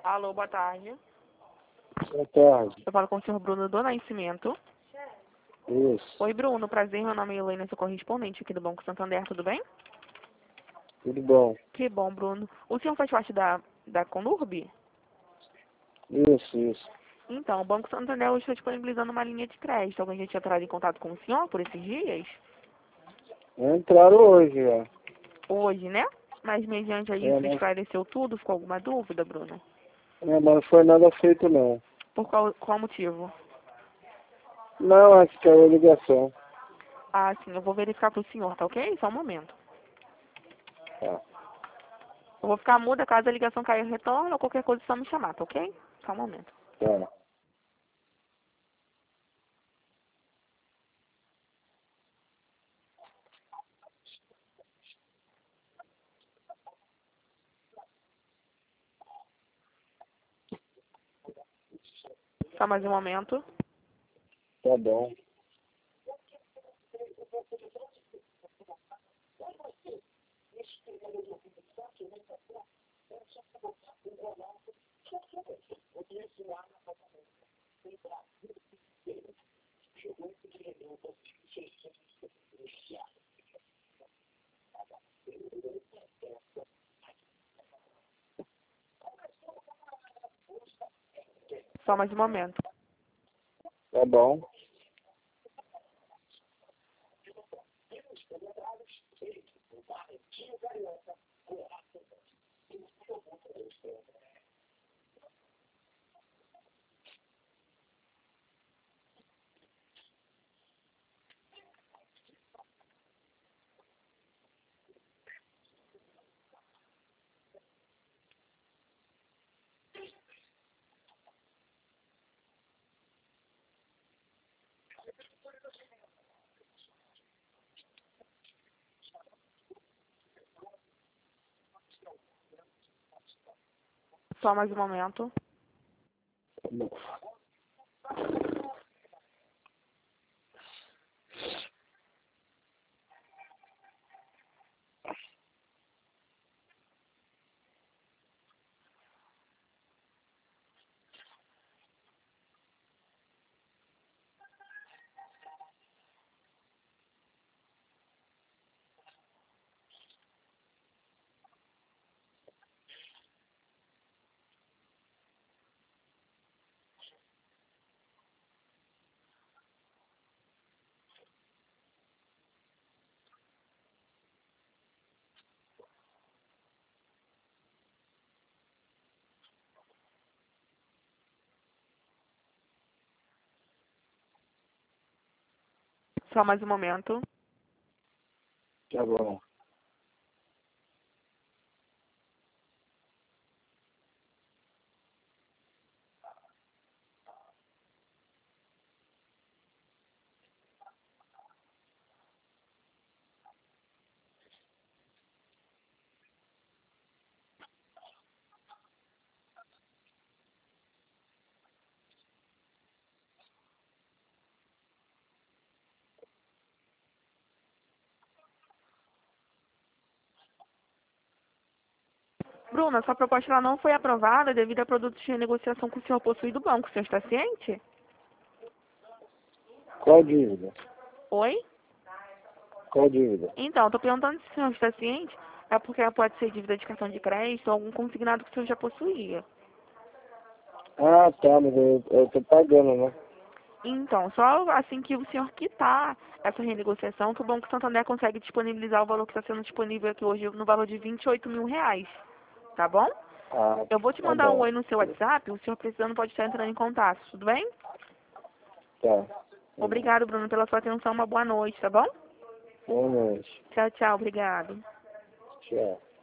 Alô, boa tarde. Boa tarde. Eu falo com o senhor Bruno do Nascimento. Isso. Oi, Bruno. Prazer. Meu nome é Helena, sou correspondente aqui do Banco Santander. Tudo bem? Tudo bom? Que bom, Bruno. O senhor faz parte da Conurb? Isso. Então, o Banco Santander hoje está disponibilizando uma linha de crédito. Alguém já tinha entrado em contato com o senhor por esses dias? Entraram hoje, já. Hoje, né? Mas mediante a isso, esclareceu tudo? Ficou alguma dúvida, Bruno? Mas não foi nada feito, não. Por qual motivo? Não, acho que era ligação. Ah, sim. Eu vou verificar para o senhor, tá ok? Só um momento. Tá. Eu vou ficar muda caso a ligação caia, retorno ou qualquer coisa, só me chamar, tá ok? Só um momento. Tá. Só mais um momento. Tá bom. Só mais um momento. Tá bom. Só mais um momento. Tá bom. Só mais um momento. Tá bom. Bruna, sua proposta ela não foi aprovada devido a produtos de negociação que o senhor possui do banco. O senhor está ciente? Qual dívida? Oi? Qual dívida? Então, estou perguntando se o senhor está ciente. É porque ela pode ser dívida de cartão de crédito ou algum consignado que o senhor já possuía. Ah, tá, mas eu tô pagando, né? Então, só assim que o senhor quitar essa renegociação, que o Banco Santander consegue disponibilizar o valor que está sendo disponível aqui hoje no valor de R$ 28.000. Tá bom? Ah, Eu vou te tá mandar um bom. oi no seu WhatsApp, o senhor precisando pode estar entrando em contato, tudo bem? Tá. Obrigado, Bruno, pela sua atenção, uma boa noite, tá bom? Boa noite. Tchau, tchau, obrigado. Tchau.